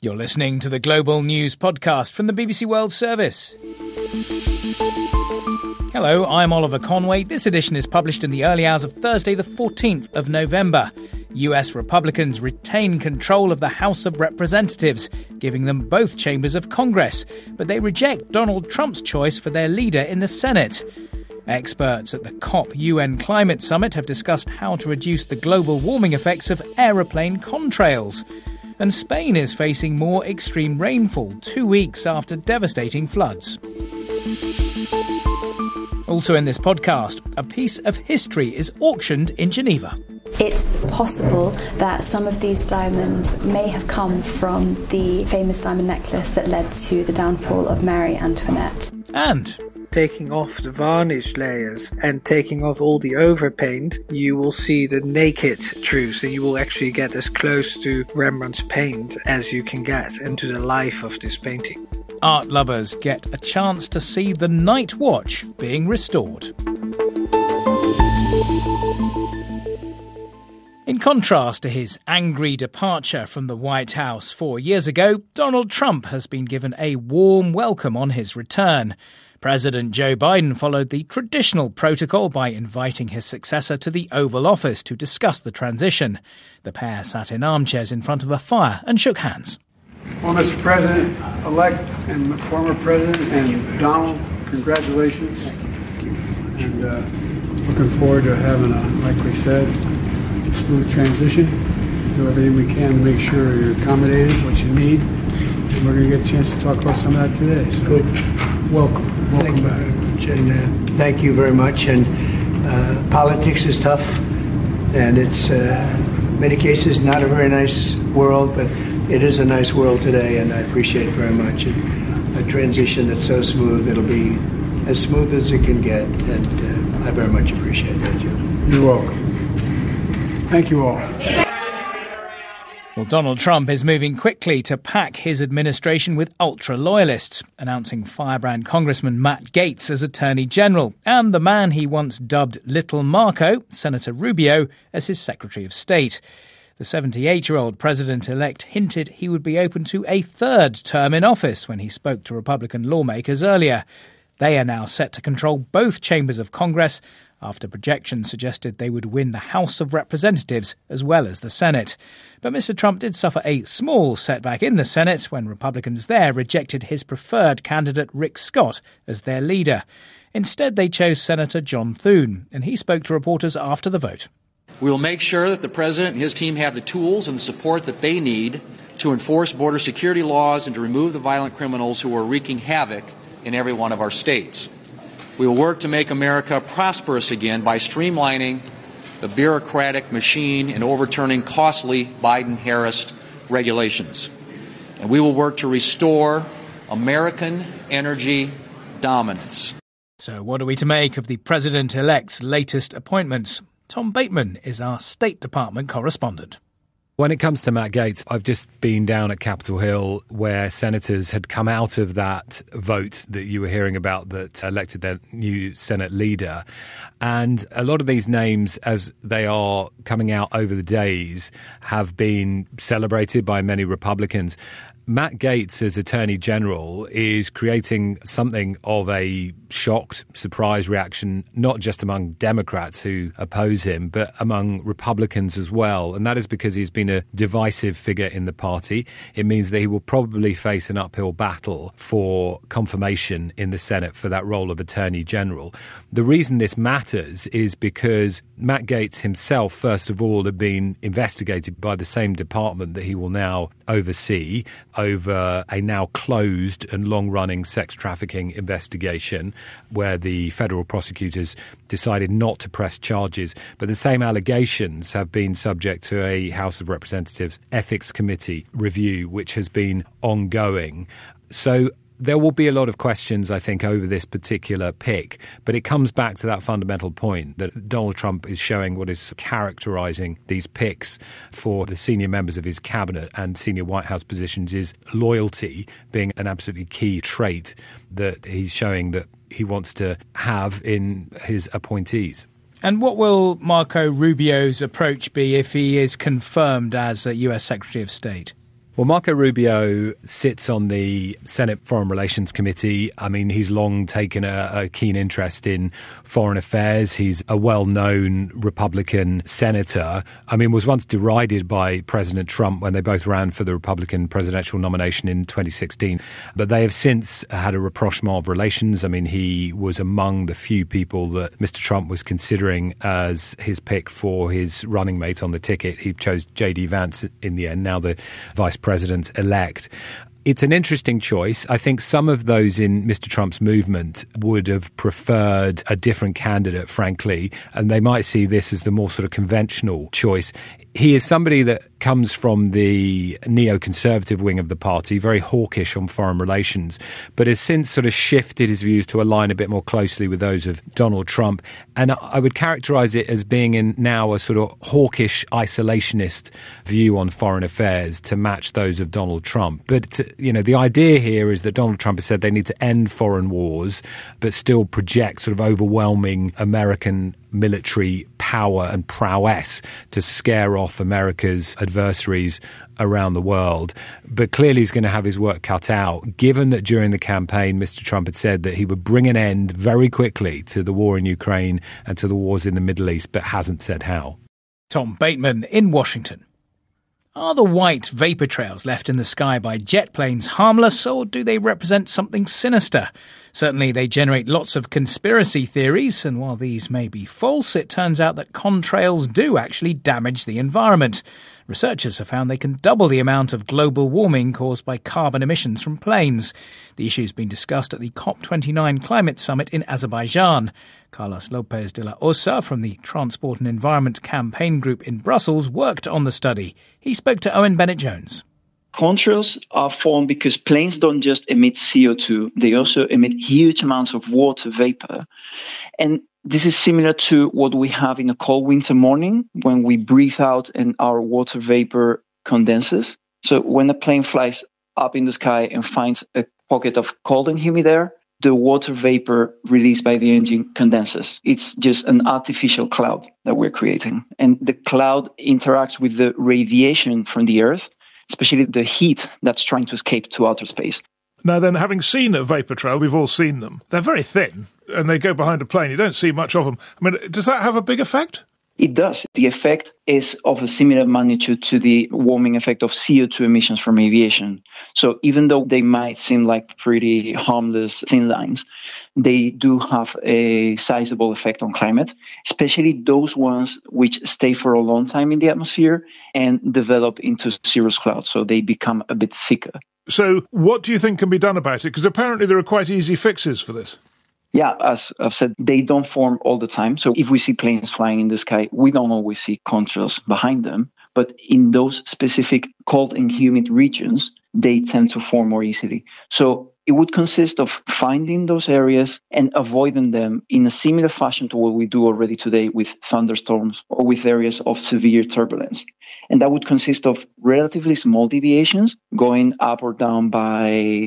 You're listening to the Global News Podcast from the BBC World Service. Hello, I'm Oliver Conway. This edition is published in the early hours of Thursday, the 14th of November. US Republicans retain control of the House of Representatives, giving them both chambers of Congress, but they reject Donald Trump's choice for their leader in the Senate. Experts at the COP UN Climate Summit have discussed how to reduce the global warming effects of aeroplane contrails. And Spain is facing more extreme rainfall 2 weeks after devastating floods. Also in this podcast, a piece of history is auctioned in Geneva. It's possible that some of these diamonds may have come from the famous diamond necklace that led to the downfall of Marie Antoinette. And taking off the varnish layers and taking off all the overpaint, you will see the naked truth. So you will actually get as close to Rembrandt's paint as you can get and to the life of this painting. Art lovers get a chance to see the Night Watch being restored. In contrast to his angry departure from the White House 4 years ago, Donald Trump has been given a warm welcome on his return. President Joe Biden followed the traditional protocol by inviting his successor to the Oval Office to discuss the transition. The pair sat in armchairs in front of a fire and shook hands. Well, Mr. President-elect and former President and Donald, congratulations. And looking forward to having like we said, a smooth transition. Do everything we can to make sure you're accommodated, what you need. And we're going to get a chance to talk about some of that today. So, good. Welcome Thank back. You very much. And thank you very much. And politics is tough, and it's in many cases not a very nice world, but it is a nice world today, and I appreciate it very much. And a transition that's so smooth, it'll be as smooth as it can get, and I very much appreciate that, Joe. You're welcome. Thank you all. Well, Donald Trump is moving quickly to pack his administration with ultra-loyalists, announcing firebrand Congressman Matt Gaetz as Attorney General, and the man he once dubbed Little Marco, Senator Rubio, as his Secretary of State. The 78-year-old president-elect hinted he would be open to a third term in office when he spoke to Republican lawmakers earlier. They are now set to control both chambers of Congress, after projections suggested they would win the House of Representatives as well as the Senate. But Mr. Trump did suffer a small setback in the Senate when Republicans there rejected his preferred candidate Rick Scott as their leader. Instead, they chose Senator John Thune, and he spoke to reporters after the vote. We will make sure that the President and his team have the tools and the support that they need to enforce border security laws and to remove the violent criminals who are wreaking havoc in every one of our states. We will work to make America prosperous again by streamlining the bureaucratic machine and overturning costly Biden-Harris regulations. And we will work to restore American energy dominance. So what are we to make of the president-elect's latest appointments? Tom Bateman is our State Department correspondent. When it comes to Matt Gaetz, I've just been down at Capitol Hill where senators had come out of that vote that you were hearing about that elected their new Senate leader. And a lot of these names, as they are coming out over the days, have been celebrated by many Republicans. Matt Gaetz as Attorney General is creating something of a shocked, surprise reaction, not just among Democrats who oppose him, but among Republicans as well. And that is because he's been a divisive figure in the party. It means that he will probably face an uphill battle for confirmation in the Senate for that role of Attorney General. The reason this matters is because Matt Gaetz himself, first of all, had been investigated by the same department that he will now oversee over a now closed and long-running sex trafficking investigation where the federal prosecutors decided not to press charges. But the same allegations have been subject to a House of Representatives Ethics Committee review, which has been ongoing. So there will be a lot of questions, I think, over this particular pick, but it comes back to that fundamental point that Donald Trump is showing what is characterizing these picks for the senior members of his cabinet and senior White House positions is loyalty being an absolutely key trait that he's showing that he wants to have in his appointees. And what will Marco Rubio's approach be if he is confirmed as a US Secretary of State? Well, Marco Rubio sits on the Senate Foreign Relations Committee. I mean, he's long taken a keen interest in foreign affairs. He's a well-known Republican senator. I mean, was once derided by President Trump when they both ran for the Republican presidential nomination in 2016. But they have since had a rapprochement of relations. I mean, he was among the few people that Mr. Trump was considering as his pick for his running mate on the ticket. He chose J.D. Vance in the end, now the vice president-elect. It's an interesting choice. I think some of those in Mr. Trump's movement would have preferred a different candidate, frankly, and they might see this as the more sort of conventional choice. He is somebody that comes from the neoconservative wing of the party, very hawkish on foreign relations, but has since sort of shifted his views to align a bit more closely with those of Donald Trump. And I would characterize it as being in now a sort of hawkish isolationist view on foreign affairs to match those of Donald Trump. But, you know, the idea here is that Donald Trump has said they need to end foreign wars, but still project sort of overwhelming American military power and prowess to scare off America's adversaries around the world. But clearly he's going to have his work cut out, given that during the campaign, Mr. Trump had said that he would bring an end very quickly to the war in Ukraine and to the wars in the Middle East, but hasn't said how. Tom Bateman in Washington. Are the white vapour trails left in the sky by jet planes harmless, or do they represent something sinister? Certainly they generate lots of conspiracy theories, and while these may be false, it turns out that contrails do actually damage the environment. Researchers have found they can double the amount of global warming caused by carbon emissions from planes. The issue's been discussed at the COP29 climate summit in Azerbaijan. Carlos López de la Osa from the Transport and Environment Campaign Group in Brussels worked on the study. He spoke to Owen Bennett-Jones. Contrails are formed because planes don't just emit CO2, they also emit huge amounts of water vapor. And this is similar to what we have in a cold winter morning when we breathe out and our water vapor condenses. So when a plane flies up in the sky and finds a pocket of cold and humid air, the water vapor released by the engine condenses. It's just an artificial cloud that we're creating. And the cloud interacts with the radiation from the Earth, especially the heat that's trying to escape to outer space. Now then, having seen a vapour trail, we've all seen them. They're very thin, and they go behind a plane. You don't see much of them. I mean, does that have a big effect? It does. The effect is of a similar magnitude to the warming effect of CO2 emissions from aviation. So even though they might seem like pretty harmless thin lines, they do have a sizable effect on climate, especially those ones which stay for a long time in the atmosphere and develop into cirrus clouds. So they become a bit thicker. So what do you think can be done about it? Because apparently there are quite easy fixes for this. Yeah, as I've said, they don't form all the time. So if we see planes flying in the sky, we don't always see contrails behind them. But in those specific cold and humid regions, they tend to form more easily. So it would consist of finding those areas and avoiding them in a similar fashion to what we do already today with thunderstorms or with areas of severe turbulence. And that would consist of relatively small deviations going up or down by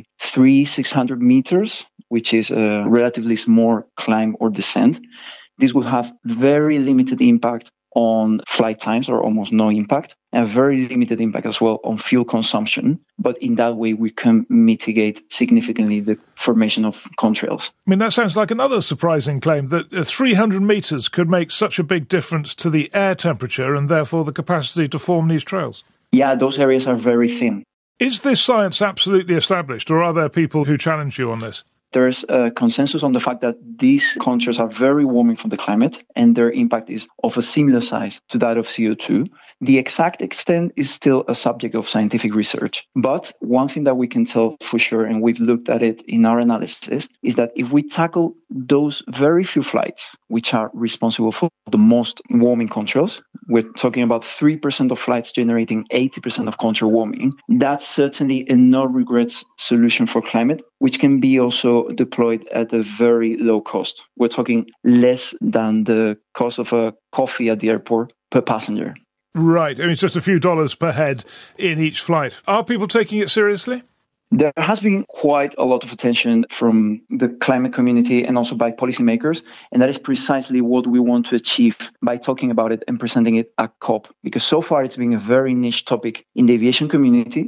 600 meters, which is a relatively small climb or descent. This will have very limited impact on flight times or almost no impact, and very limited impact as well on fuel consumption. But in that way, we can mitigate significantly the formation of contrails. I mean, that sounds like another surprising claim, that 300 metres could make such a big difference to the air temperature and therefore the capacity to form these trails. Yeah, those areas are very thin. Is this science absolutely established, or are there people who challenge you on this? There's a consensus on the fact that these contrails are very warming for the climate and their impact is of a similar size to that of CO2. The exact extent is still a subject of scientific research. But one thing that we can tell for sure, and we've looked at it in our analysis, is that if we tackle those very few flights, which are responsible for the most warming contrails, we're talking about 3% of flights generating 80% of contrail warming, that's certainly a no-regrets solution for climate, which can be also deployed at a very low cost. We're talking less than the cost of a coffee at the airport per passenger. Right. I mean, it's just a few dollars per head in each flight. Are people taking it seriously? There has been quite a lot of attention from the climate community and also by policymakers, and that is precisely what we want to achieve by talking about it and presenting it at COP, because so far it's been a very niche topic in the aviation community,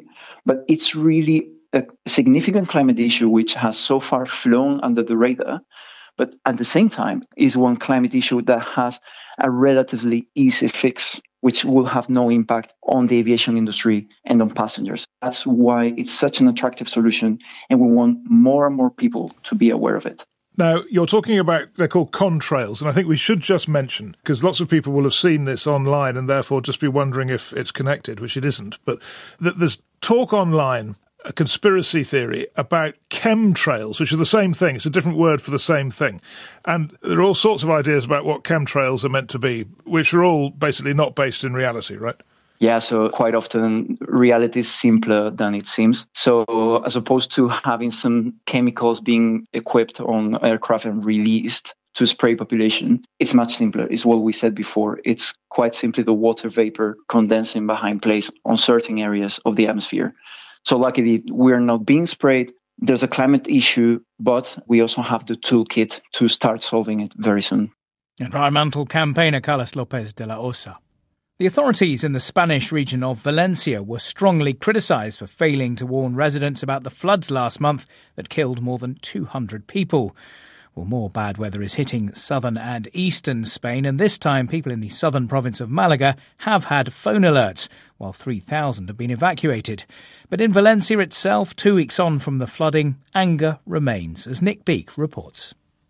But it's really a significant climate issue which has so far flown under the radar, but at the same time is one climate issue that has a relatively easy fix, which will have no impact on the aviation industry and on passengers. That's why it's such an attractive solution, and we want more and more people to be aware of it. Now, you're talking about, they're called contrails, and I think we should just mention, because lots of people will have seen this online and therefore just be wondering if it's connected, which it isn't, but there's talk online, a conspiracy theory about chemtrails, which are the same thing. It's a different word for the same thing. And there are all sorts of ideas about what chemtrails are meant to be, which are all basically not based in reality, right? Yeah, so quite often reality is simpler than it seems. So as opposed to having some chemicals being equipped on aircraft and released to spray population, it's much simpler. It's what we said before. It's quite simply the water vapor condensing behind place on certain areas of the atmosphere. So luckily, we're not being sprayed. There's a climate issue, but we also have the toolkit to start solving it very soon. Environmental campaigner Carlos López de la Osa. The authorities in the Spanish region of Valencia were strongly criticised for failing to warn residents about the floods last month that killed more than 200 people. Well, more bad weather is hitting southern and eastern Spain, and this time people in the southern province of Malaga have had phone alerts, while 3,000 have been evacuated. But in Valencia itself, 2 weeks on from the flooding, anger remains, as Nick Beak reports.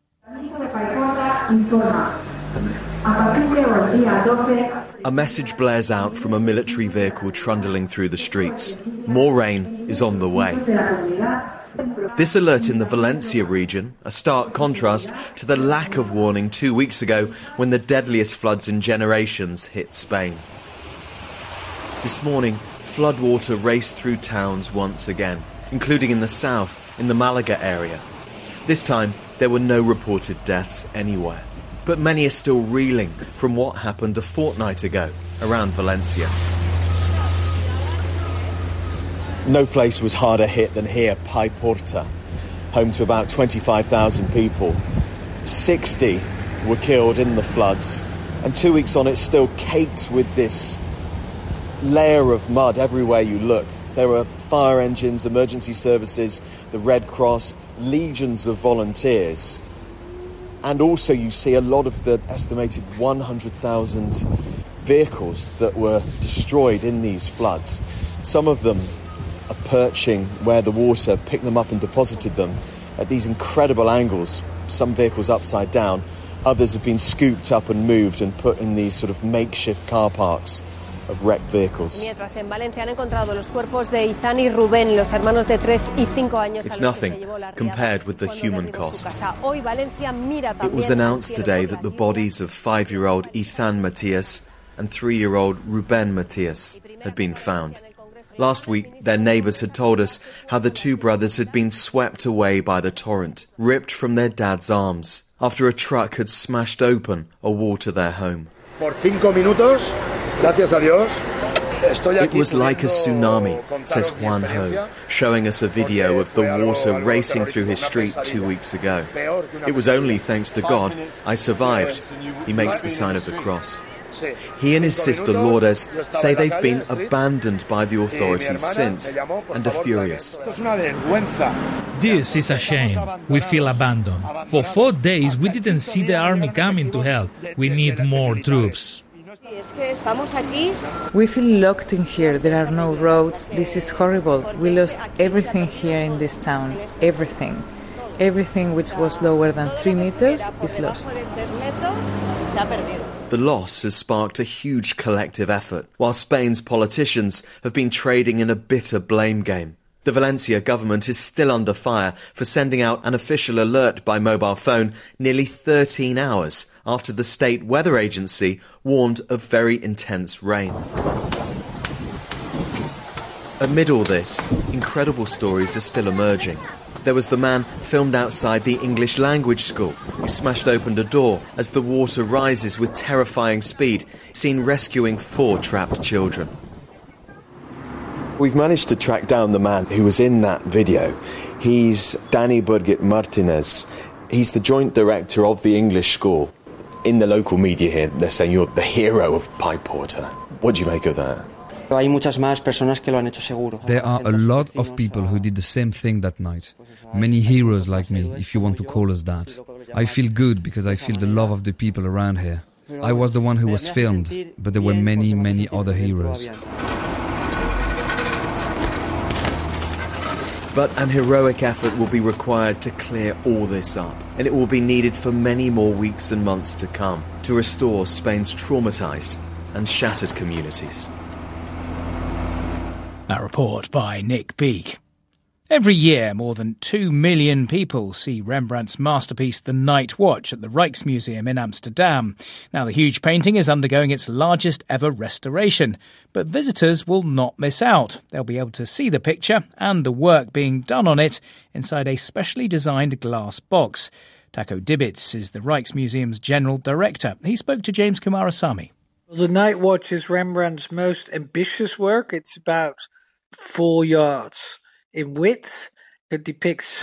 A message blares out from a military vehicle trundling through the streets. More rain is on the way. This alert in the Valencia region, a stark contrast to the lack of warning 2 weeks ago when the deadliest floods in generations hit Spain. This morning, floodwater raced through towns once again, including in the south, in the Malaga area. This time, there were no reported deaths anywhere. But many are still reeling from what happened a fortnight ago around Valencia. No place was harder hit than here, Paiporta, home to about 25,000 people. 60 were killed in the floods, and 2 weeks on it's still caked with this layer of mud everywhere you look. There were fire engines, emergency services, the Red Cross, legions of volunteers. And also you see a lot of the estimated 100,000 vehicles that were destroyed in these floods. Some of them are perching where the water picked them up and deposited them at these incredible angles, some vehicles upside down. Others have been scooped up and moved and put in these sort of makeshift car parks of wrecked vehicles. It's nothing compared with the human cost. It was announced today that the bodies of 5-year-old Ethan Matias and 3-year-old Ruben Matias had been found. Last week, their neighbours had told us how the two brothers had been swept away by the torrent, ripped from their dad's arms, after a truck had smashed open a wall to their home. It was like a tsunami, says Juan Ho, showing us a video of the water racing through his street 2 weeks ago. It was only thanks to God I survived. He makes the sign of the cross. He and his sister Lourdes say they've been abandoned by the authorities since and are furious. This is a shame. We feel abandoned. For 4 days we didn't see the army coming to help. We need more troops. We feel locked in here. There are no roads. This is horrible. We lost everything here in this town. Everything. Everything which was lower than 3 meters is lost. The loss has sparked a huge collective effort, while Spain's politicians have been trading in a bitter blame game. The Valencia government is still under fire for sending out an official alert by mobile phone nearly 13 hours after the state weather agency warned of very intense rain. Amid all this, incredible stories are still emerging. There was the man filmed outside the English language school who smashed open a door as the water rises with terrifying speed, seen rescuing 4 trapped children. We've managed to track down the man who was in that video. He's Dani Burgit Martinez. He's the joint director of the English school. In the local media here, they're saying you're the hero of Paiporta. What do you make of that? There are a lot of people who did the same thing that night. Many heroes like me, if you want to call us that. I feel good because I feel the love of the people around here. I was the one who was filmed, but there were many, many other heroes. But an heroic effort will be required to clear all this up, and it will be needed for many more weeks and months to come to restore Spain's traumatised and shattered communities. That report by Nick Beake. Every year, more than 2 million people see Rembrandt's masterpiece The Night Watch at the Rijksmuseum in Amsterdam. Now, the huge painting is undergoing its largest ever restoration, but visitors will not miss out. They'll be able to see the picture and the work being done on it inside a specially designed glass box. Taco Dibitz is the Rijksmuseum's general director. He spoke to James Kumarasamy. Well, The Night Watch is Rembrandt's most ambitious work. It's about 4 yards in width. It depicts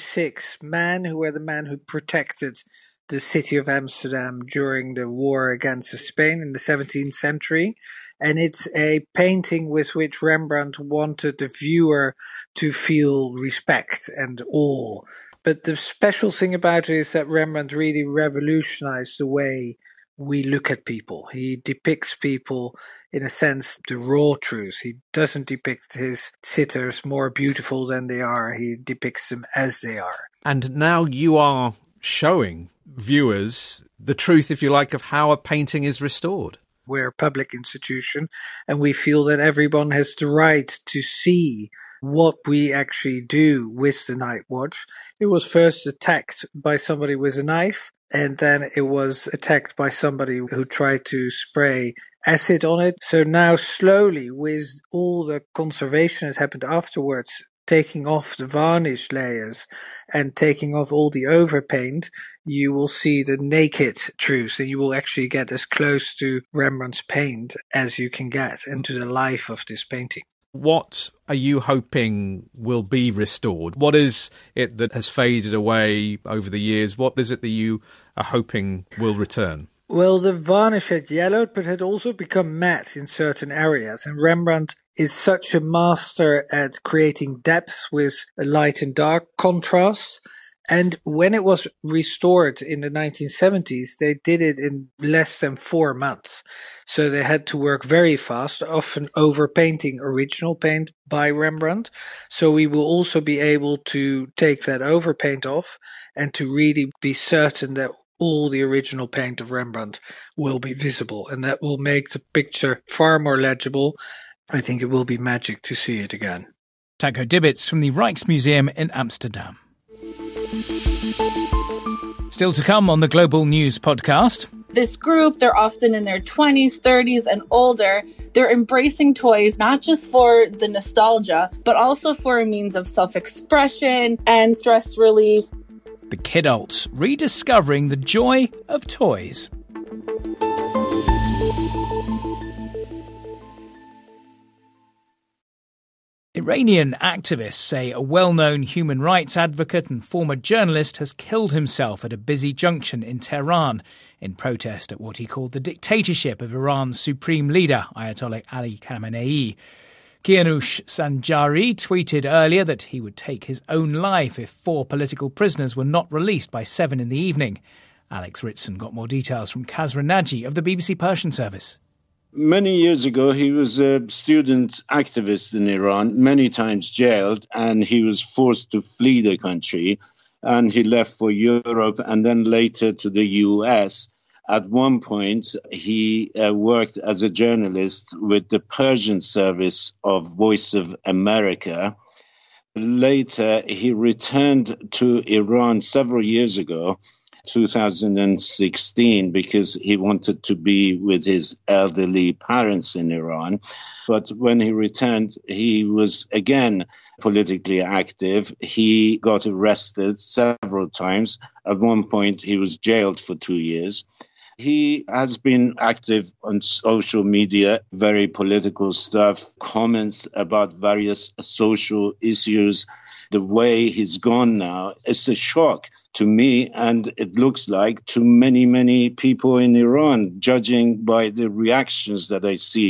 36 men who were the men who protected the city of Amsterdam during the war against Spain in the 17th century. And it's a painting with which Rembrandt wanted the viewer to feel respect and awe. But the special thing about it is that Rembrandt really revolutionized the way we look at people. He depicts people, in a sense, the raw truth. He doesn't depict his sitters more beautiful than they are. He depicts them as they are. And now you are showing viewers the truth, if you like, of how a painting is restored. We're a public institution, and we feel that everyone has the right to see what we actually do with the Night Watch. It was first attacked by somebody with a knife, and then it was attacked by somebody who tried to spray acid on it. So now slowly, with all the conservation that happened afterwards, taking off the varnish layers and taking off all the overpaint, you will see the naked truth, and you will actually get as close to Rembrandt's paint as you can get, and to the life of this painting. What are you hoping will be restored? What is it that has faded away over the years? What is it that you are hoping will return? Well, the varnish had yellowed, but had also become matte in certain areas. And Rembrandt is such a master at creating depth with light and dark contrasts. And when it was restored in the 1970s, they did it in less than 4 months. So they had to work very fast, often overpainting original paint by Rembrandt. So we will also be able to take that overpaint off and to really be certain that all the original paint of Rembrandt will be visible. And that will make the picture far more legible. I think it will be magic to see it again. Taco Dibitz from the Rijksmuseum in Amsterdam. Still to come on the Global News podcast. This group, they're often in their 20s, 30s, and older. They're embracing toys not just for the nostalgia, but also for a means of self-expression and stress relief. The Kidults, rediscovering the joy of toys. Iranian activists say a well-known human rights advocate and former journalist has killed himself at a busy junction in Tehran in protest at what he called the dictatorship of Iran's supreme leader, Ayatollah Ali Khamenei. Kianush Sanjari tweeted earlier that he would take his own life if 4 political prisoners were not released by 7 in the evening. Alex Ritson got more details from Kazra Naji of the BBC Persian service. Many years ago, he was a student activist in Iran, many times jailed, and he was forced to flee the country. And he left for Europe and then later to the US. At one point, he worked as a journalist with the Persian service of Voice of America. Later, he returned to Iran several years ago, 2016, because he wanted to be with his elderly parents in Iran. But when he returned, he was again politically active. He got arrested several times. At one point, he was jailed for 2 years. He has been active on social media, very political stuff, comments about various social issues. The way he's gone now, it's a shock to me, and it looks like to many, many people in Iran, judging by the reactions that I see.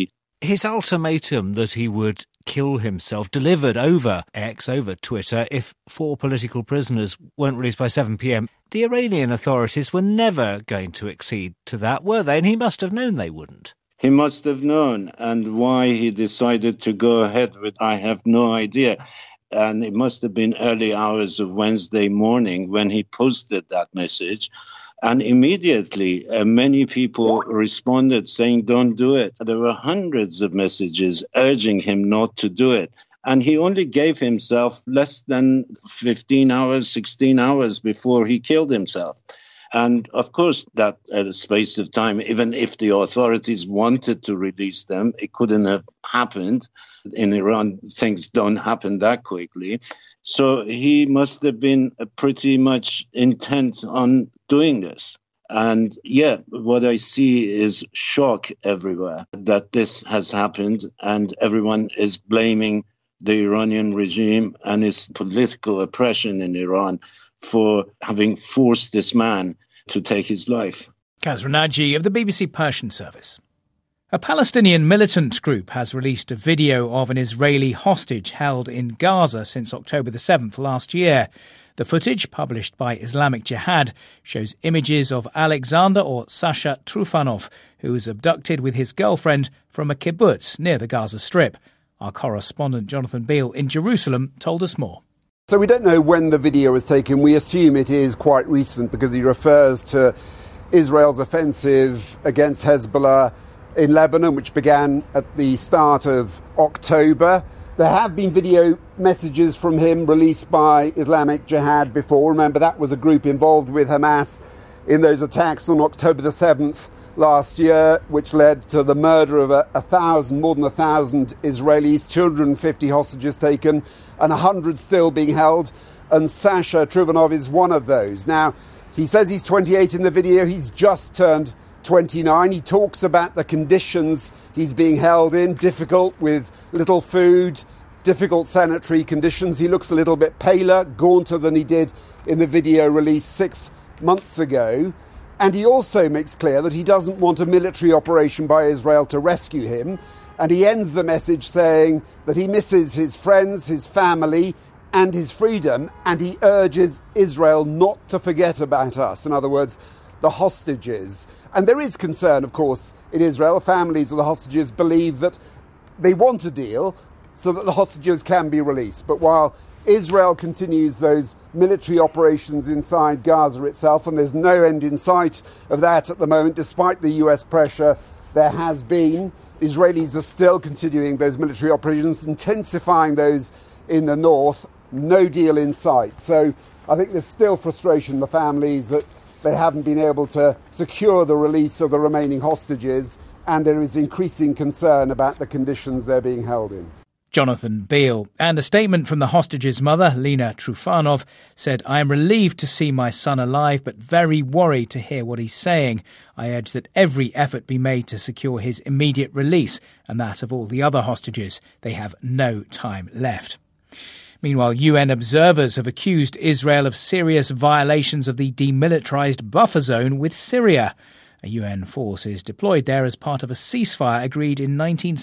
His ultimatum that he would kill himself, delivered over X, over Twitter, if 4 political prisoners weren't released by 7 p.m. The Iranian authorities were never going to accede to that, were they? And he must have known they wouldn't. He must have known, and why he decided to go ahead with, I have no idea. And it must have been early hours of Wednesday morning when he posted that message. And immediately, many people responded saying, don't do it. There were hundreds of messages urging him not to do it. And he only gave himself less than 15 hours, 16 hours before he killed himself. And of course, that space of time, even if the authorities wanted to release them, it couldn't have happened. In Iran, things don't happen that quickly. So he must have been pretty much intent on doing this. And yeah, what I see is shock everywhere that this has happened, and everyone is blaming the Iranian regime and its political oppression in Iran for having forced this man to take his life. Kaz Ranaji of the BBC Persian Service. A Palestinian militant group has released a video of an Israeli hostage held in Gaza since October the 7th last year. The footage, published by Islamic Jihad, shows images of Alexander or Sasha Trufanov, who was abducted with his girlfriend from a kibbutz near the Gaza Strip. Our correspondent Jonathan Beale in Jerusalem told us more. So we don't know when the video was taken. We assume it is quite recent because he refers to Israel's offensive against Hezbollah in Lebanon, which began at the start of October. There have been video messages from him released by Islamic Jihad before. Remember, that was a group involved with Hamas in those attacks on October the 7th last year, which led to the murder of more than 1,000 Israelis, 250 hostages taken, and 100 still being held. And Sasha Trufanov is one of those. Now, he says he's 28 in the video. He's just turned 29. He talks about the conditions he's being held in, difficult with little food, difficult sanitary conditions. He looks a little bit paler, gaunter than he did in the video released 6 months ago. And he also makes clear that he doesn't want a military operation by Israel to rescue him. And he ends the message saying that he misses his friends, his family, and his freedom. And he urges Israel not to forget about us. In other words, the hostages. And there is concern, of course, in Israel. Families of the hostages believe that they want a deal so that the hostages can be released. But while Israel continues those military operations inside Gaza itself, and there's no end in sight of that at the moment, despite the US pressure there has been, Israelis are still continuing those military operations, intensifying those in the north. No deal in sight. So I think there's still frustration in the families that they haven't been able to secure the release of the remaining hostages, and there is increasing concern about the conditions they're being held in. Jonathan Beale. And a statement from the hostages' mother, Lena Trufanov, said, "I am relieved to see my son alive, but very worried to hear what he's saying. I urge that every effort be made to secure his immediate release and that of all the other hostages. They have no time left." Meanwhile, UN observers have accused Israel of serious violations of the demilitarised buffer zone with Syria. A UN force is deployed there as part of a ceasefire agreed in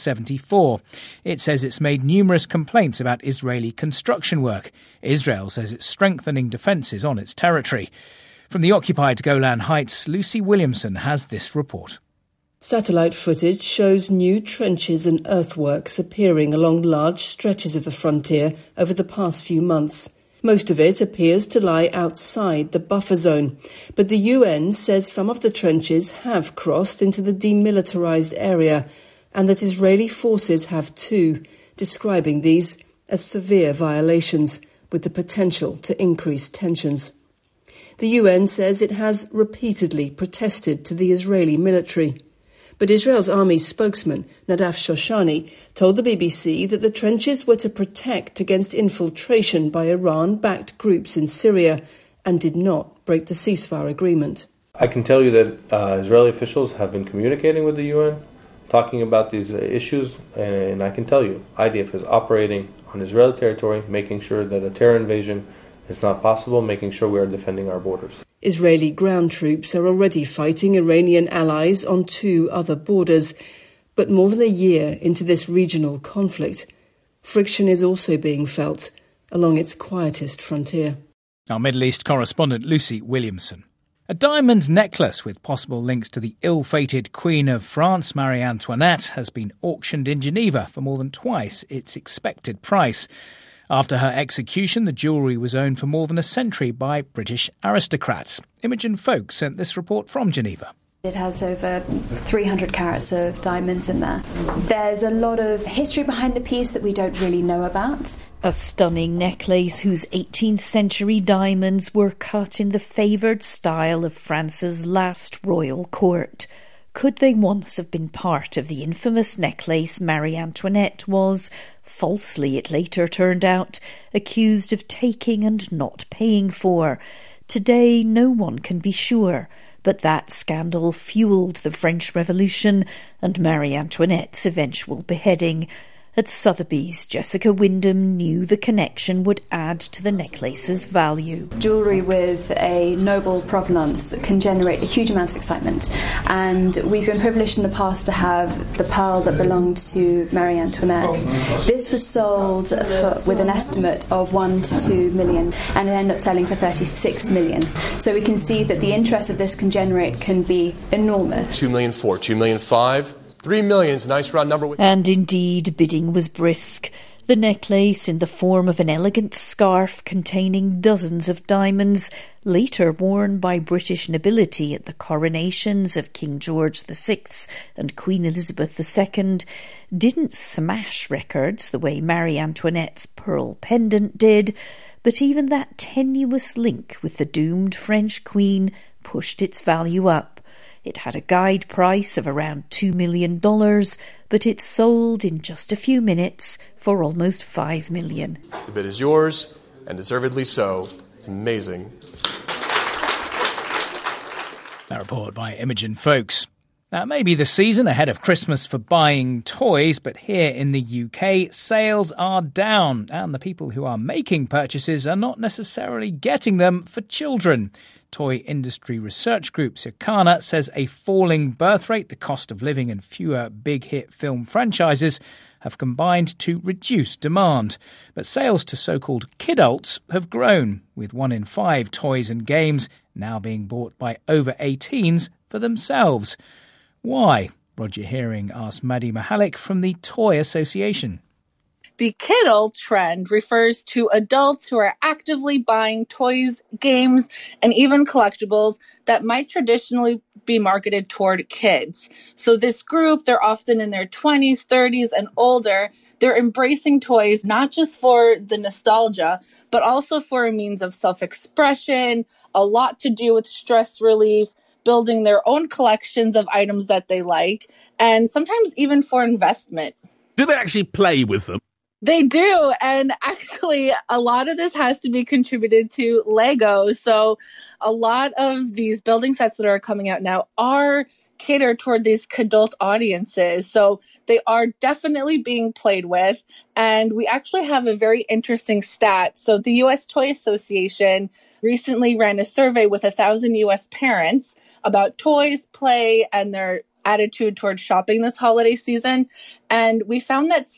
1974. It says it's made numerous complaints about Israeli construction work. Israel says it's strengthening defences on its territory. From the occupied Golan Heights, Lucy Williamson has this report. Satellite footage shows new trenches and earthworks appearing along large stretches of the frontier over the past few months. Most of it appears to lie outside the buffer zone, but the UN says some of the trenches have crossed into the demilitarized area and that Israeli forces have too, describing these as severe violations with the potential to increase tensions. The UN says it has repeatedly protested to the Israeli military. But Israel's army spokesman, Nadav Shoshani, told the BBC that the trenches were to protect against infiltration by Iran-backed groups in Syria and did not break the ceasefire agreement. I can tell you that Israeli officials have been communicating with the UN, talking about these issues, and I can tell you, IDF is operating on Israeli territory, making sure that a terror invasion is not possible, making sure we are defending our borders. Israeli ground troops are already fighting Iranian allies on 2 other borders. But more than a year into this regional conflict, friction is also being felt along its quietest frontier. Our Middle East correspondent Lucy Williamson. A diamond necklace with possible links to the ill-fated Queen of France, Marie Antoinette, has been auctioned in Geneva for more than twice its expected price. After her execution, the jewellery was owned for more than a century by British aristocrats. Imogen Folk sent this report from Geneva. It has over 300 carats of diamonds in there. There's a lot of history behind the piece that we don't really know about. A stunning necklace whose 18th century diamonds were cut in the favoured style of France's last royal court. Could they once have been part of the infamous necklace Marie Antoinette was, falsely it later turned out, accused of taking and not paying for? Today no one can be sure. But that scandal fuelled the French Revolution and Marie Antoinette's eventual beheading. At Sotheby's, Jessica Wyndham knew the connection would add to the necklace's value. Jewellery with a noble provenance can generate a huge amount of excitement, and we've been privileged in the past to have the pearl that belonged to Marie Antoinette. This was sold with an estimate of 1 to 2 million, and it ended up selling for 36 million. So we can see that the interest that this can generate can be enormous. 2 million 4, 2 million 5. 3 million is a nice round number. And indeed, bidding was brisk. The necklace, in the form of an elegant scarf containing dozens of diamonds, later worn by British nobility at the coronations of King George VI and Queen Elizabeth II, didn't smash records the way Marie Antoinette's pearl pendant did, but even that tenuous link with the doomed French queen pushed its value up. It had a guide price of around $2 million, but it sold in just a few minutes for almost $5 million. The bid is yours, and deservedly so. It's amazing. That report by Imogen Folks. Now, it may be the season ahead of Christmas for buying toys, but here in the UK, sales are down, and the people who are making purchases are not necessarily getting them for children. Toy industry research group Circana says a falling birth rate, the cost of living and fewer big-hit film franchises have combined to reduce demand. But sales to so-called kidults have grown, with 1 in 5 toys and games now being bought by over 18s for themselves. Why? Roger Hearing asked Maddie Mahalik from the Toy Association. The kidult trend refers to adults who are actively buying toys, games, and even collectibles that might traditionally be marketed toward kids. So this group, they're often in their 20s, 30s, and older. They're embracing toys not just for the nostalgia, but also for a means of self-expression, a lot to do with stress relief, building their own collections of items that they like, and sometimes even for investment. Do they actually play with them? They do, and actually a lot of this has to be contributed to Lego. So a lot of these building sets that are coming out now are catered toward these kidult audiences. So they are definitely being played with, and we actually have a very interesting stat. So the U.S. Toy Association recently ran a survey with 1,000 U.S. parents about toys, play, and their attitude towards shopping this holiday season. And we found that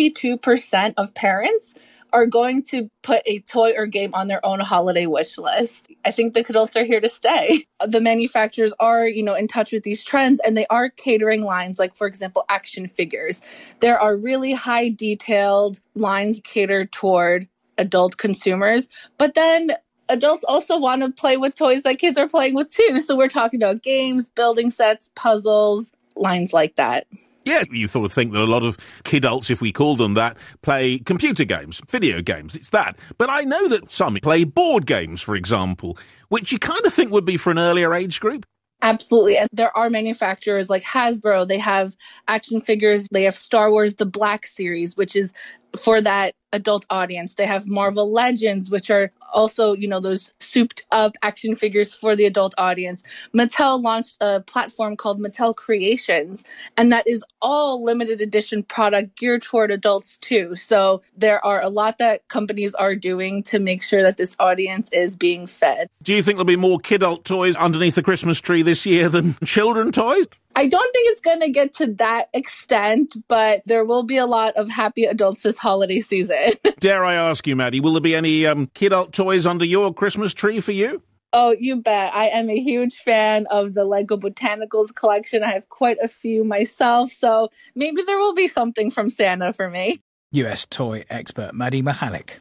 72% of parents are going to put a toy or game on their own holiday wish list. I think the kidults are here to stay. The manufacturers are, in touch with these trends, and they are catering lines like, for example, action figures. There are really high detailed lines catered toward adult consumers, but then adults also want to play with toys that kids are playing with too. So we're talking about games, building sets, puzzles, lines like that. Yeah, you sort of think that a lot of kidults, if we call them that, play computer games, video games. It's that. But I know that some play board games, for example, which you kind of think would be for an earlier age group. Absolutely. And there are manufacturers like Hasbro. They have action figures. They have Star Wars, the Black Series, which is for that adult audience. They have Marvel Legends, which are also, those souped up action figures for the adult audience. Mattel launched a platform called Mattel Creations, and that is all limited edition product geared toward adults too. So there are a lot that companies are doing to make sure that this audience is being fed. Do you think there'll be more kidult toys underneath the Christmas tree this year than children toys? I don't think it's going to get to that extent, but there will be a lot of happy adults this holiday season. Dare I ask you, Maddie, will there be any kidult toys under your Christmas tree for you? Oh, you bet. I am a huge fan of the Lego Botanicals collection. I have quite a few myself, so maybe there will be something from Santa for me. US toy expert Maddie Mihalik.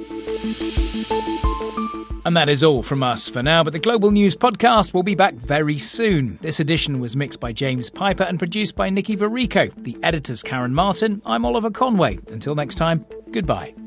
And that is all from us for now, but the Global News Podcast will be back very soon. This edition was mixed by James Piper and produced by Nikki Varico. The editor's Karen Martin. I'm Oliver Conway. Until next time, goodbye.